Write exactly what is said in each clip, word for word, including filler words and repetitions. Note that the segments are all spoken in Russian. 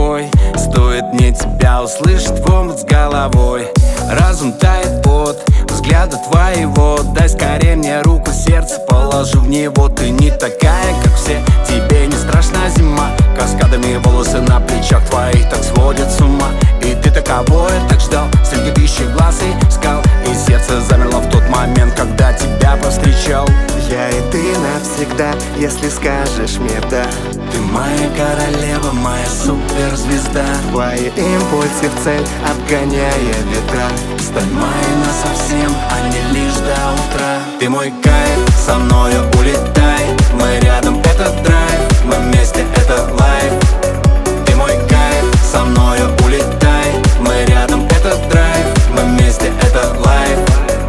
тобой. Стоит мне тебя услышать в омут с головой. Разум тает от взгляда твоего. Дай скорее мне руку, сердце положу в него. Ты не такая, как все, тебе не страшна зима. Каскадами волосы на плечах твоих так сводят с ума. И ты таковое так ждал среди тысячи глаз и скал. И сердце замерло в тот момент, когда тебя повстречал. Я и ты навсегда, если скажешь мне да. Ты моя королева, моя суперзвезда. Твои импульсы в цель, обгоняя ветра. Стань моей насовсем, а не лишь до утра. Ты мой кайф, со мною улетай. Мы рядом, это драйв, мы вместе, это лайф. Ты мой кайф, со мною улетай. Мы рядом, это драйв, мы вместе, это лайф.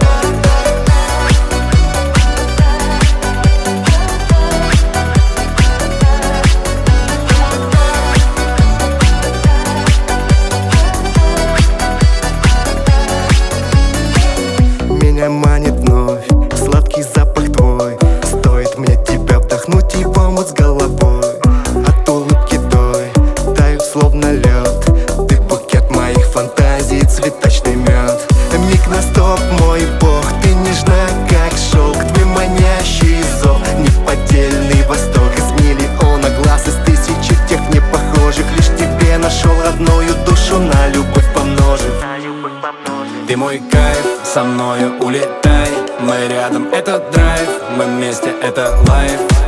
Меня манит вновь сладкий запах твой. Стоит мне тебя вдохнуть и в омут с головой. От улыбки той таю словно лед. Ты букет моих фантазий, цветочный мед. Миг на стоп, мой бог, ты нежна, как шелк. Твой манящий зов, неподдельный восторг. Из миллиона глаз, из тысячи тех не похожих. Лишь тебе нашел родную душу, на любовь помножив. Ты мой кайф, со мною улетай. Мы рядом, это драйв, мы вместе, это лайф.